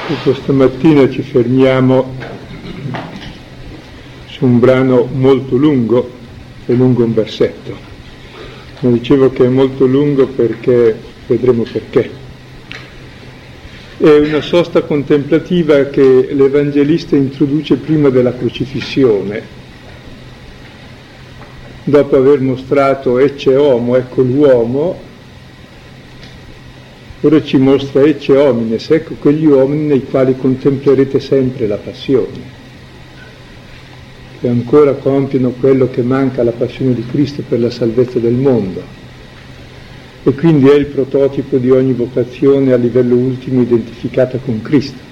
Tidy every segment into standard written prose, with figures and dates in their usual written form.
Questa mattina ci fermiamo su un brano molto lungo, è lungo un versetto. Ma dicevo che è molto lungo perché vedremo perché. È una sosta contemplativa che l'Evangelista introduce prima della crocifissione, dopo aver mostrato ecce homo, ecco l'uomo. Ora ci mostra ecce homines, ecco quegli uomini nei quali contemplerete sempre la passione, che ancora compiono quello che manca alla passione di Cristo per la salvezza del mondo. E quindi è il prototipo di ogni vocazione a livello ultimo identificata con Cristo.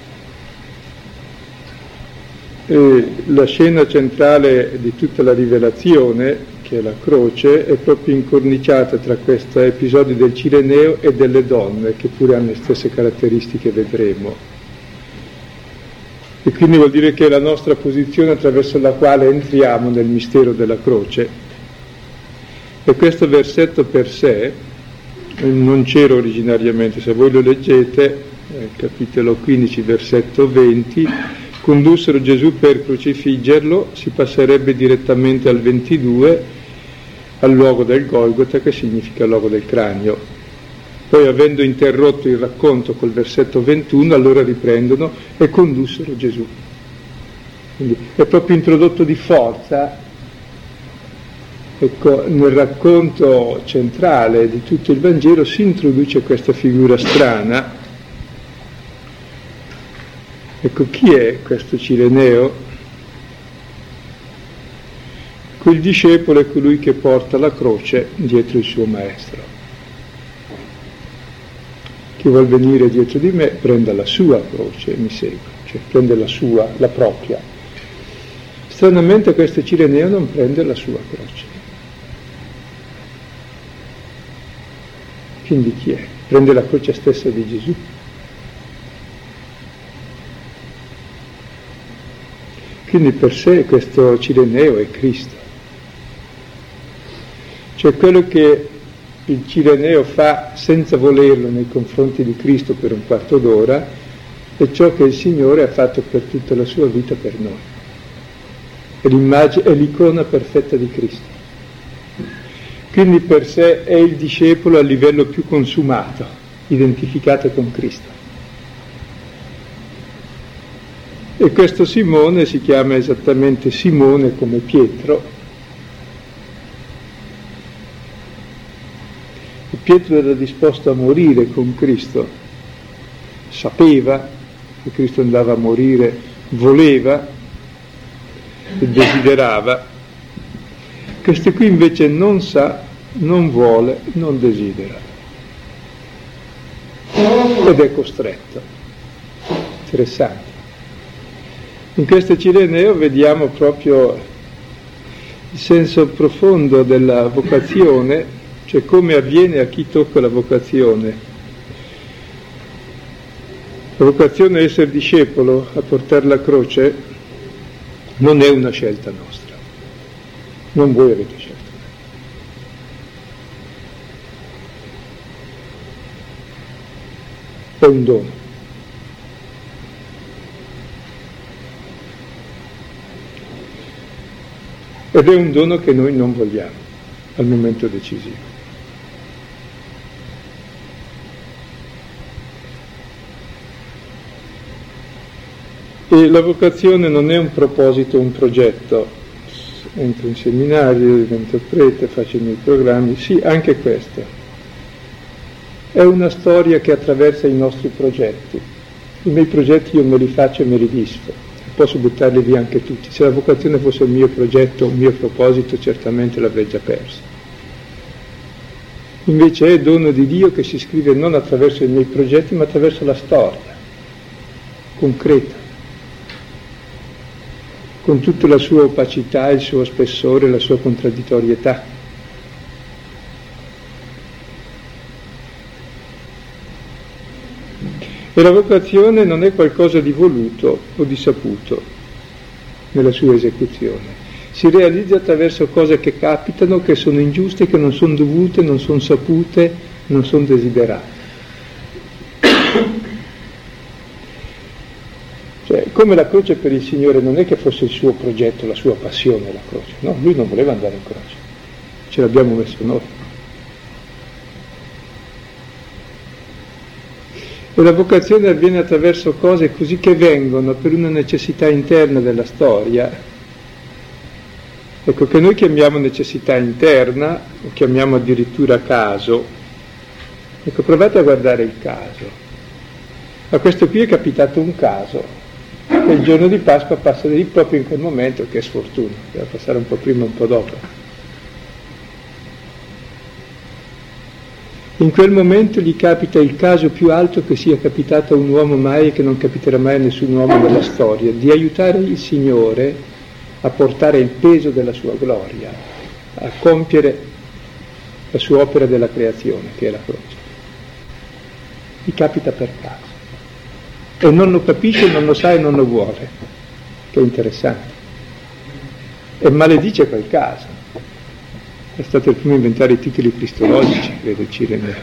E la scena centrale di tutta la rivelazione, che è la croce, è proprio incorniciata tra questi episodi del Cireneo e delle donne, che pure hanno le stesse caratteristiche, vedremo. E quindi vuol dire che è la nostra posizione attraverso la quale entriamo nel mistero della croce. E questo versetto per sé non c'era originariamente, se voi lo leggete, capitolo 15, versetto 20, condussero Gesù per crocifiggerlo, si passerebbe direttamente al 22, al luogo del Golgota, che significa luogo del cranio. Poi, avendo interrotto il racconto col versetto 21, allora riprendono e condussero Gesù. Quindi è proprio introdotto di forza, ecco, nel racconto centrale di tutto il Vangelo si introduce questa figura strana. Ecco, chi è questo Cireneo? Quel discepolo è colui che porta la croce dietro il suo maestro. Chi vuol venire dietro di me prenda la sua croce e mi segua, cioè prende la sua, la propria. Stranamente questo Cireneo non prende la sua croce. Quindi chi è? Prende la croce stessa di Gesù. Quindi per sé questo Cireneo è Cristo. Cioè quello che il Cireneo fa senza volerlo nei confronti di Cristo per un quarto d'ora è ciò che il Signore ha fatto per tutta la sua vita per noi. È l'immagine, è l'icona perfetta di Cristo. Quindi per sé è il discepolo a livello più consumato, identificato con Cristo. E questo Simone si chiama esattamente Simone come Pietro. E Pietro era disposto a morire con Cristo, sapeva che Cristo andava a morire, voleva e desiderava. Questo qui invece non sa, non vuole, non desidera. Ed è costretto. Interessante. In questo Cireneo vediamo proprio il senso profondo della vocazione, cioè come avviene a chi tocca la vocazione. La vocazione a essere discepolo, a portare la croce, non è una scelta nostra. Non voi avete scelto. È un dono. Ed è un dono che noi non vogliamo al momento decisivo. E la vocazione non è un proposito, un progetto. Entro in seminario, divento prete, faccio i miei programmi. Sì, anche questo. È una storia che attraversa i nostri progetti. I miei progetti io me li faccio e me li disfo. Posso buttarli via anche tutti. Se la vocazione fosse un mio progetto, un mio proposito, certamente l'avrei già perso. Invece è dono di Dio che si scrive non attraverso i miei progetti, ma attraverso la storia, concreta, con tutta la sua opacità, il suo spessore, la sua contraddittorietà. E la vocazione non è qualcosa di voluto o di saputo nella sua esecuzione. Si realizza attraverso cose che capitano, che sono ingiuste, che non sono dovute, non sono sapute, non sono desiderate. siccome la croce per il Signore non è che fosse il suo progetto, la sua passione, la croce, no, lui non voleva andare in croce, ce l'abbiamo messo noi. E la vocazione avviene attraverso cose così che vengono per una necessità interna della storia, ecco, che noi chiamiamo necessità interna o chiamiamo addirittura caso. Ecco, provate a guardare il caso. A questo qui è capitato un caso, che il giorno di Pasqua passa lì proprio in quel momento, che è sfortuna, deve passare un po' prima, un po' dopo. In quel momento gli capita il caso più alto che sia capitato a un uomo mai e che non capiterà mai a nessun uomo della storia, di aiutare il Signore a portare il peso della sua gloria, a compiere la sua opera della creazione, che è la croce. Gli capita per caso. E non lo capisce, non lo sa e non lo vuole, che è interessante. E maledice quel caso. È stato il primo a inventare i titoli cristologici, credo, Cireneo.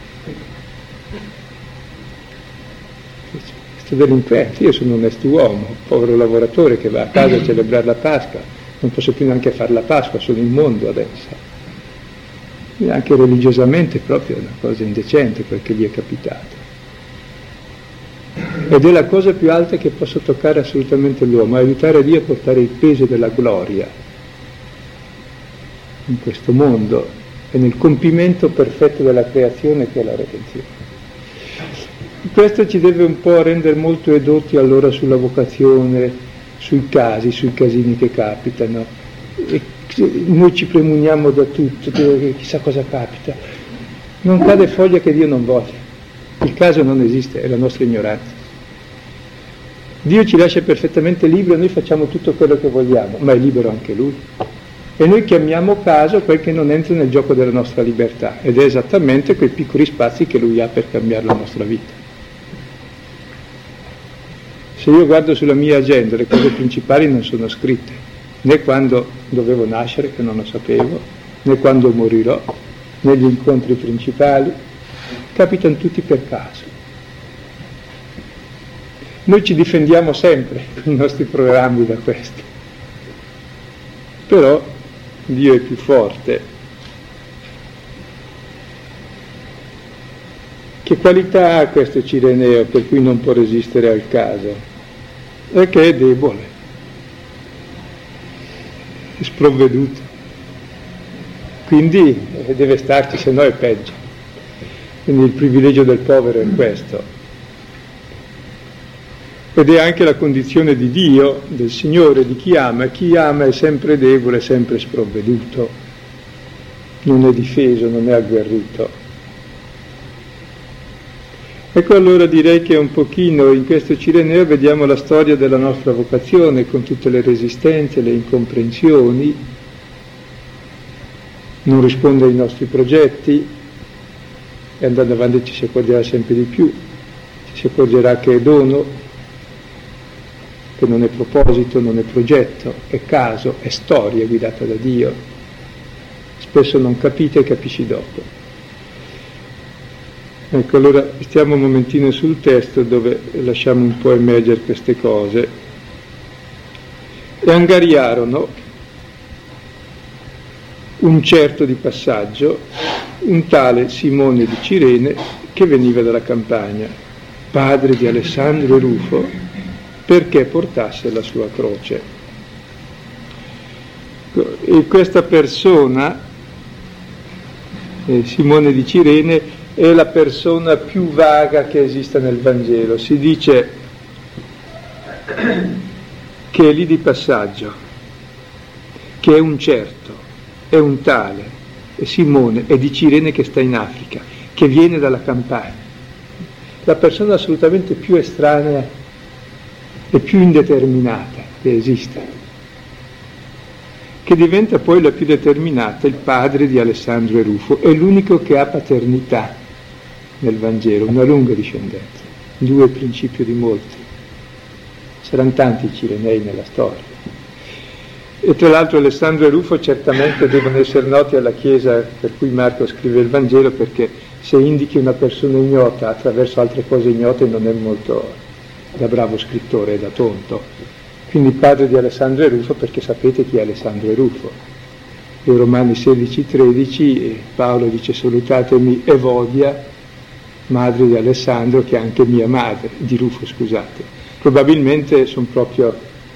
Questo delinquente, io sono un onest'uomo, povero lavoratore che va a casa a celebrare la Pasqua, non posso più neanche fare la Pasqua, sono immondo adesso. E anche religiosamente proprio è una cosa indecente quel che gli è capitato. Ed è la cosa più alta che posso toccare assolutamente l'uomo, aiutare Dio a portare il peso della gloria in questo mondo e nel compimento perfetto della creazione che è la redenzione. Questo ci deve un po' rendere molto edotti allora sulla vocazione, sui casi, sui casini che capitano. E noi ci premuniamo da tutto, chissà cosa capita. Non cade foglia che Dio non voglia. Il caso non esiste, è la nostra ignoranza. Dio ci lascia perfettamente liberi, noi facciamo tutto quello che vogliamo, ma è libero anche Lui. E noi chiamiamo caso quel che non entra nel gioco della nostra libertà, ed è esattamente quei piccoli spazi che Lui ha per cambiare la nostra vita. Se io guardo sulla mia agenda, le cose principali non sono scritte, né quando dovevo nascere, che non lo sapevo, né quando morirò, né gli incontri principali, capitano tutti per caso. Noi ci difendiamo sempre con i nostri programmi da questo, però Dio è più forte. Che qualità ha questo Cireneo per cui non può resistere al caso? È che è debole, è sprovveduto, quindi deve starci, se no è peggio. Quindi il privilegio del povero è questo. Ed è anche la condizione di Dio, del Signore, di chi ama. Chi ama è sempre debole, è sempre sprovveduto, non è difeso, non è agguerrito. Ecco, allora direi che un pochino in questo Cireneo vediamo la storia della nostra vocazione, con tutte le resistenze, le incomprensioni, non risponde ai nostri progetti, e andando avanti ci si accorgerà sempre di più, ci si accorgerà che è dono, che non è proposito, non è progetto, è caso, è storia guidata da Dio. Spesso non capite e capisci dopo. Ecco, allora stiamo un momentino sul testo dove lasciamo un po' emergere queste cose. E angariarono un certo di passaggio, un tale Simone di Cirene che veniva dalla campagna, padre di Alessandro e Rufo, perché portasse la sua croce. E questa persona, Simone di Cirene, è la persona più vaga che esista nel Vangelo. Si dice che è lì di passaggio, che è un certo, è un tale, è Simone, è di Cirene che sta in Africa, che viene dalla campagna. La persona assolutamente più estranea e più indeterminata che esista, che diventa poi la più determinata, il padre di Alessandro e Rufo, è l'unico che ha paternità nel Vangelo, una lunga discendenza, 2 principio di molti, saranno tanti i Cirenei nella storia. E tra l'altro Alessandro e Rufo certamente devono essere noti alla Chiesa per cui Marco scrive il Vangelo, perché se indichi una persona ignota attraverso altre cose ignote non è molto da bravo scrittore e da tonto. Quindi padre di Alessandro e Rufo, perché sapete chi è Alessandro e Rufo. In Romani 16,13 Paolo dice: salutatemi Evodia, madre di Alessandro, che è anche mia madre, di Rufo, scusate. Probabilmente sono proprio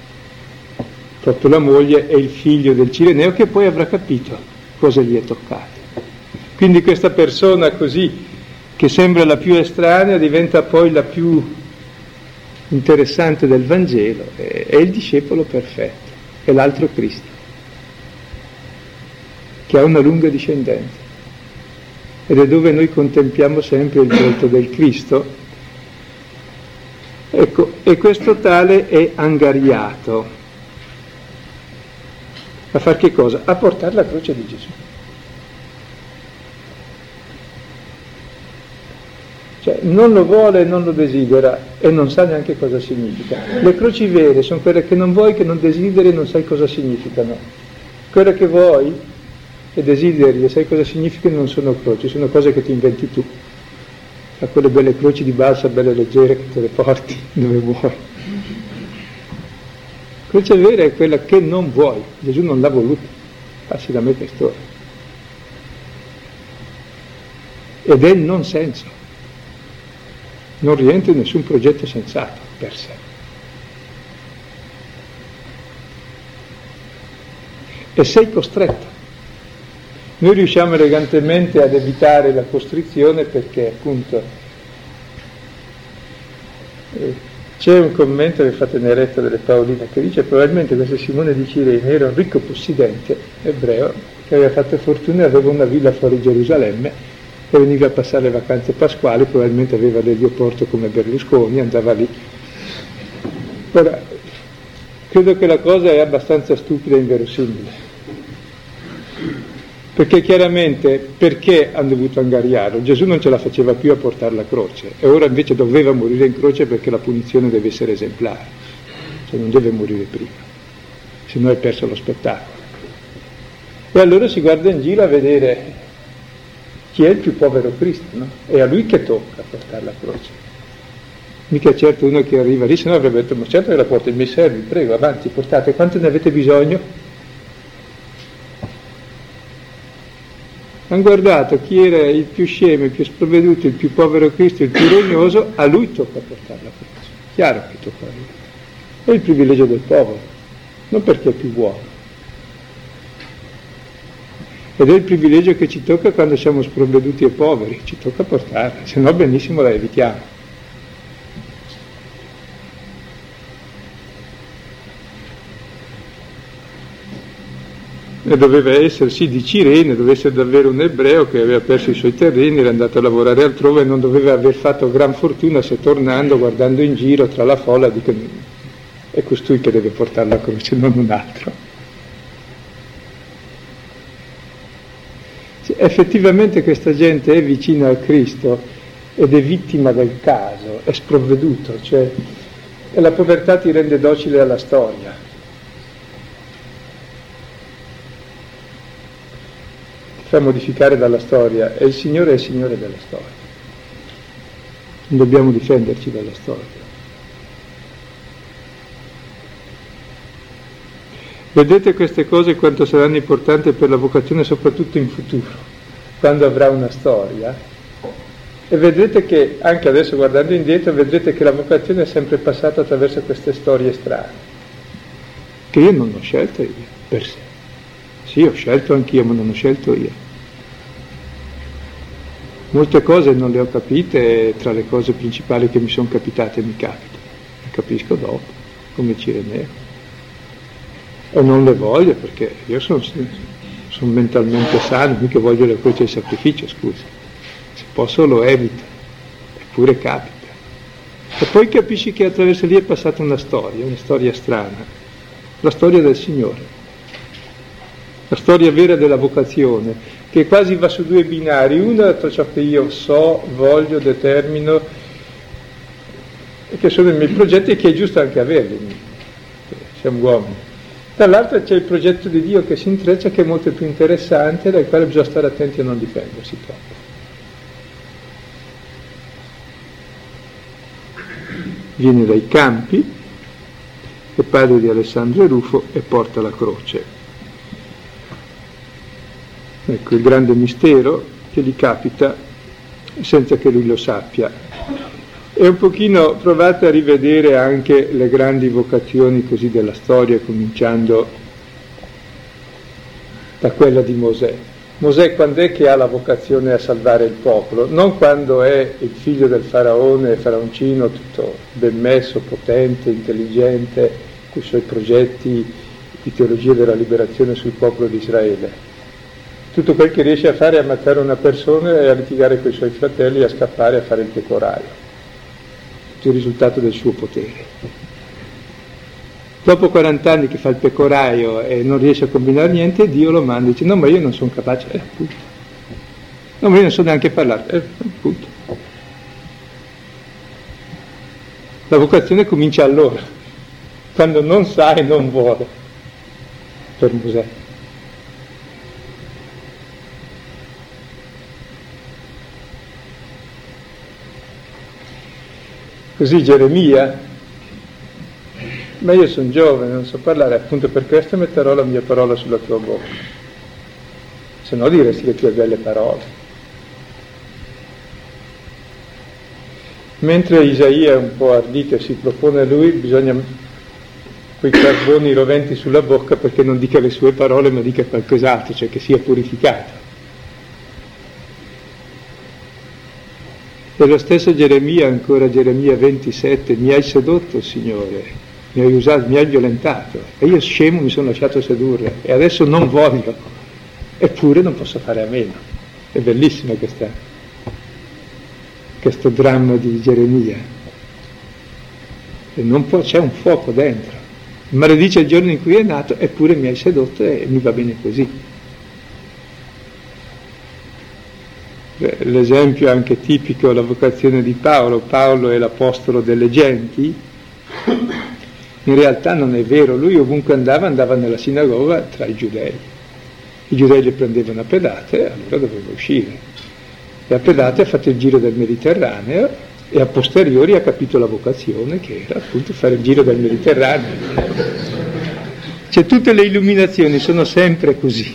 la moglie e il figlio del Cireneo, che poi avrà capito cosa gli è toccato. Quindi questa persona così, che sembra la più estranea, diventa poi la più interessante del Vangelo, è il discepolo perfetto, è l'altro Cristo, che ha una lunga discendenza, ed è dove noi contempliamo sempre il volto del Cristo. Ecco, e questo tale è angariato a far che cosa? A portare la croce di Gesù. Cioè, non lo vuole, non lo desidera e non sa neanche cosa significa. Le croci vere sono quelle che non vuoi, che non desideri e non sai cosa significano. Quelle che vuoi e desideri e sai cosa significano non sono croci, sono cose che ti inventi tu. A quelle belle croci di balsa, belle leggere, che te le porti dove vuoi. Croce vera è quella che non vuoi. Gesù non l'ha voluta. Passi da me quest'ora. Ed è il non senso. Non rientra in nessun progetto sensato per sé. E sei costretto. Noi riusciamo elegantemente ad evitare la costrizione perché appunto c'è un commento che fa Teneretta delle Paoline che dice: probabilmente questo Simone di Cirene era un ricco possidente ebreo che aveva fatto fortuna e aveva una villa fuori Gerusalemme e veniva a passare le vacanze pasquali, probabilmente aveva l'elioporto come Berlusconi, andava lì. Ora, credo che la cosa è abbastanza stupida e inverosimile, perché chiaramente perché hanno dovuto angariarlo? Gesù non ce la faceva più a portare la croce e ora invece doveva morire in croce perché la punizione deve essere esemplare, cioè non deve morire prima, se no hai perso lo spettacolo. E allora si guarda in giro a vedere chi è il più povero Cristo, no? È a lui che tocca portare la croce. Mica certo uno che arriva lì, se no avrebbe detto: ma certo che la porto, i miei servi, prego, avanti, portate, quanto ne avete bisogno? Hanno guardato chi era il più scemo, il più sprovveduto, il più povero Cristo, il più regnoso, a lui tocca portare la croce. Chiaro che tocca a lui. È il privilegio del povero, non perché è più buono. Ed è il privilegio che ci tocca quando siamo sprovveduti e poveri, ci tocca portarla, se no benissimo la evitiamo. E doveva essere, sì, di Cirene, doveva essere davvero un ebreo che aveva perso i suoi terreni, era andato a lavorare altrove e non doveva aver fatto gran fortuna se tornando, guardando in giro tra la folla, dico: è costui che deve portare la croce, non un altro. Effettivamente questa gente è vicina al Cristo ed è vittima del caso, è sprovveduto, cioè la povertà ti rende docile alla storia. Ti fa modificare dalla storia e il Signore è il Signore della storia. Non dobbiamo difenderci dalla storia. Vedete queste cose quanto saranno importanti per la vocazione, soprattutto in futuro, quando avrà una storia. E vedrete che, anche adesso guardando indietro, vedrete che la vocazione è sempre passata attraverso queste storie strane, che io non ho scelto io, per sé. Sì, ho scelto anch'io, ma non ho scelto io. Molte cose non le ho capite, tra le cose principali che mi sono capitate mi capita. Le capisco dopo, come Cireneo. E non le voglio perché io sono mentalmente sano, mica voglio le croce di sacrificio, scusa. Se posso lo evito, eppure capita. E poi capisci che attraverso lì è passata una storia strana, la storia del Signore, la storia vera della vocazione, che quasi va su due binari, uno tra ciò che io so, voglio, determino, e che sono i miei progetti e che è giusto anche averli, siamo uomini. Dall'altro c'è il progetto di Dio che si intreccia, che è molto più interessante, dal quale bisogna stare attenti a non difendersi troppo. viene dai campi, è padre di Alessandro e Rufo e porta la croce. Ecco il grande mistero che gli capita senza che lui lo sappia. E un pochino provate a rivedere anche le grandi vocazioni così della storia, cominciando da quella di Mosè. Mosè quando è che ha la vocazione a salvare il popolo? Non quando è il figlio del faraone, faraoncino, tutto ben messo, potente, intelligente, con i suoi progetti di teologia della liberazione sul popolo di Israele. Tutto quel che riesce a fare è ammazzare una persona e a litigare con i suoi fratelli e a scappare a fare il pecoraio. Tutto il risultato del suo potere. Dopo 40 anni che fa il pecoraio e non riesce a combinare niente, Dio lo manda e dice: no, ma io non sono capace, appunto. No, ma io non so neanche parlare, appunto. La vocazione comincia allora, quando non sa e non vuole, per Mosè. Così Geremia: ma io sono giovane, non so parlare, appunto per questo metterò la mia parola sulla tua bocca. Se no diresti le tue belle parole. Mentre Isaia è un po' ardito e si propone a lui, bisogna quei carboni roventi sulla bocca perché non dica le sue parole ma dica qualcos'altro, cioè che sia purificato. E lo stesso Geremia, ancora Geremia 27, mi hai sedotto, Signore. Mi hai usato, mi hai violentato e io scemo mi sono lasciato sedurre e adesso non voglio, eppure non posso fare a meno. È bellissimo questo dramma di Geremia. E non può, c'è un fuoco dentro. Maledice il giorno in cui è nato, eppure mi hai sedotto e mi va bene così. L'esempio anche tipico, la vocazione di Paolo. Paolo è l'apostolo delle genti. In realtà non è vero, lui ovunque andava nella sinagoga tra i giudei. I giudei le prendevano a pedate e allora doveva uscire. E a pedate ha fatto il giro del Mediterraneo e a posteriori ha capito la vocazione che era appunto fare il giro del Mediterraneo. Cioè tutte le illuminazioni sono sempre così.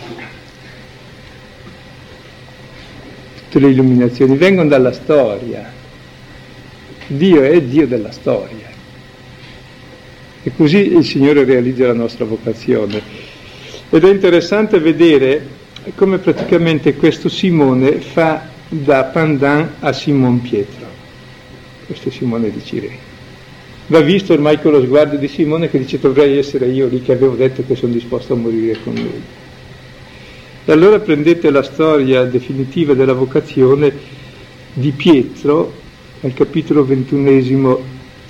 Tutte le illuminazioni vengono dalla storia. Dio è Dio della storia. E così il Signore realizza la nostra vocazione. Ed è interessante vedere come praticamente questo Simone fa da pendant a Simon Pietro, questo Simone di Cirene. Va visto ormai con lo sguardo di Simone che dice: dovrei essere io lì che avevo detto che sono disposto a morire con lui. E allora prendete la storia definitiva della vocazione di Pietro, al capitolo 21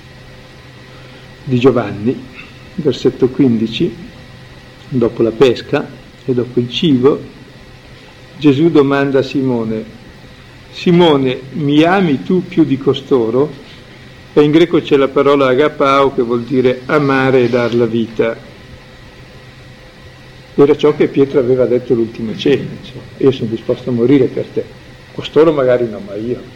di Giovanni, versetto 15, dopo la pesca e dopo il cibo, Gesù domanda a Simone: Simone, mi ami tu più di costoro? E in greco c'è la parola agapao che vuol dire amare e dar la vita. Era ciò che Pietro aveva detto l'ultima cena, cioè, io sono disposto a morire per te, costoro magari no, ma io.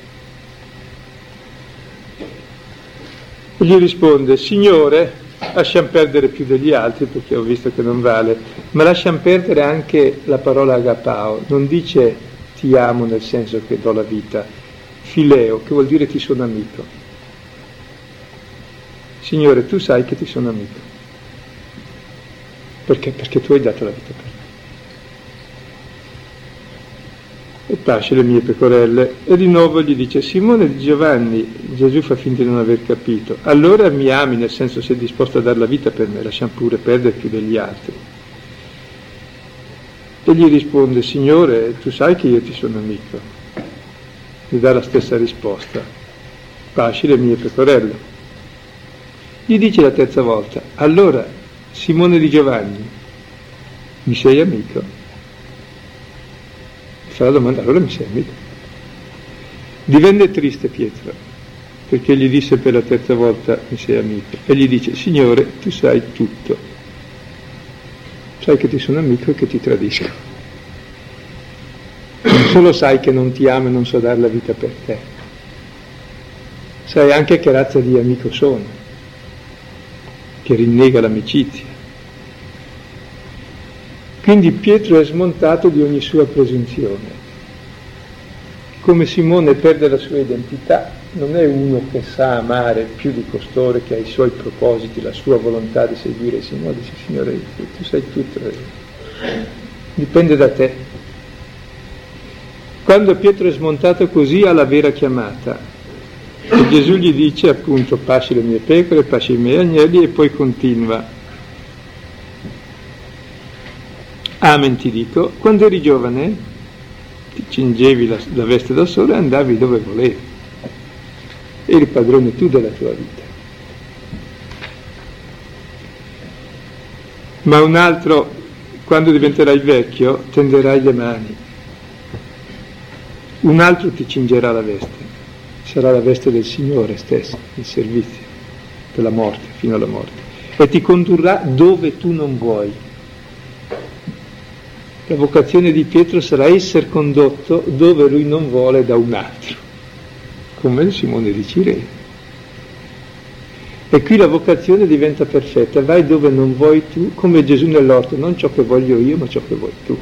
E gli risponde: Signore, lasciamo perdere più degli altri perché ho visto che non vale, ma lasciamo perdere anche la parola agapao. Non dice ti amo nel senso che do la vita, fileo, che vuol dire ti sono amico. Signore, tu sai che ti sono amico. Perché? Perché tu hai dato la vita per me. E pasce le mie pecorelle. E di nuovo gli dice: Simone di Giovanni. Gesù fa finta di non aver capito. Allora mi ami, nel senso sei disposto a dare la vita per me, lasciamo pure perdere più degli altri. E gli risponde: Signore, tu sai che io ti sono amico. Gli dà la stessa risposta: pasci le mie pecorelle. Gli dice la terza volta: allora, Simone di Giovanni, mi sei amico? Fa la domanda: allora mi sei amico? Divenne triste Pietro, perché gli disse per la terza volta: mi sei amico? E gli dice: Signore, tu sai tutto. Sai che ti sono amico e che ti tradisco. Non solo sai che non ti amo e non so dare la vita per te, sai anche che razza di amico sono, che rinnega l'amicizia. Quindi Pietro è smontato di ogni sua presunzione. Come Simone perde la sua identità, non è uno che sa amare più di costoro, che ha i suoi propositi, la sua volontà di seguire il Signore. Dice: Signore, tu sai tutto, dipende da te. Quando Pietro è smontato così ha la vera chiamata. E Gesù gli dice appunto: pasci le mie pecore, pasci i miei agnelli, e poi continua: amen ti dico, quando eri giovane ti cingevi la veste da sole e andavi dove volevi, eri padrone tu della tua vita. Ma un altro, quando diventerai vecchio, tenderai le mani, un altro ti cingerà la veste, sarà la veste del Signore stesso, il servizio della morte, fino alla morte, e ti condurrà dove tu non vuoi. La vocazione di Pietro sarà essere condotto dove lui non vuole da un altro, come Simone di Cirene. E qui la vocazione diventa perfetta: vai dove non vuoi tu, come Gesù nell'orto, non ciò che voglio io, ma ciò che vuoi tu.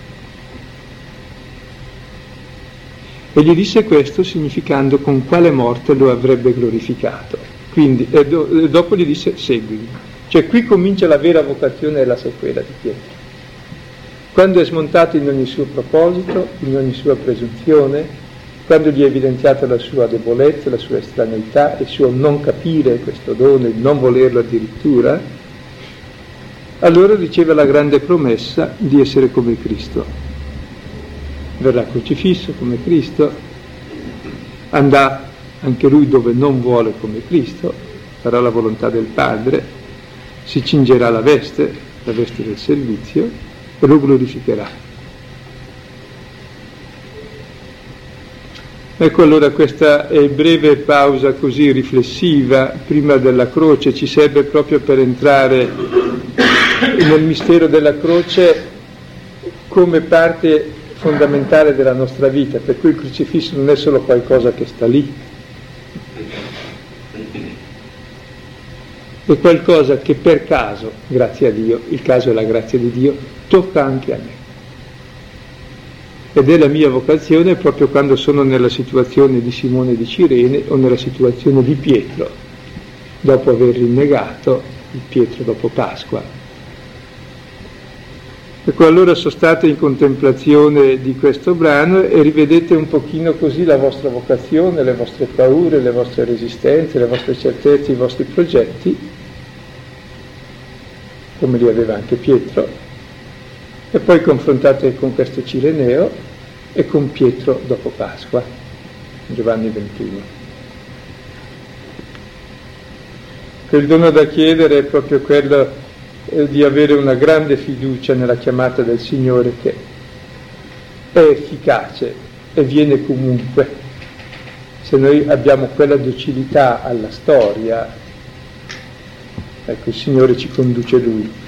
E gli disse questo significando con quale morte lo avrebbe glorificato. Quindi, e dopo gli disse: seguimi. Cioè qui comincia la vera vocazione e la sequela di Pietro. Quando è smontato in ogni suo proposito, in ogni sua presunzione, quando gli è evidenziata la sua debolezza, la sua estraneità, il suo non capire questo dono, il non volerlo addirittura, allora riceve la grande promessa di essere come Cristo. Verrà crocifisso come Cristo, andrà anche lui dove non vuole come Cristo, farà la volontà del Padre, si cingerà la veste del servizio, e lo glorificherà. Ecco, allora questa breve pausa così riflessiva prima della croce ci serve proprio per entrare nel mistero della croce come parte fondamentale della nostra vita, per cui il crocifisso non è solo qualcosa che sta lì, è qualcosa che per caso, grazie a Dio, il caso è la grazia di Dio, tocca anche a me. Ed è la mia vocazione proprio quando sono nella situazione di Simone di Cirene o nella situazione di Pietro, dopo aver rinnegato il Pietro dopo Pasqua. Ecco, allora sono state in contemplazione di questo brano e rivedete un pochino così la vostra vocazione, le vostre paure, le vostre resistenze, le vostre certezze, i vostri progetti, come li aveva anche Pietro, e poi confrontate con questo Cireneo e con Pietro dopo Pasqua, Giovanni 21. Il dono da chiedere è proprio quello di avere una grande fiducia nella chiamata del Signore, che è efficace e viene comunque. Se noi abbiamo quella docilità alla storia, ecco, il Signore ci conduce Lui.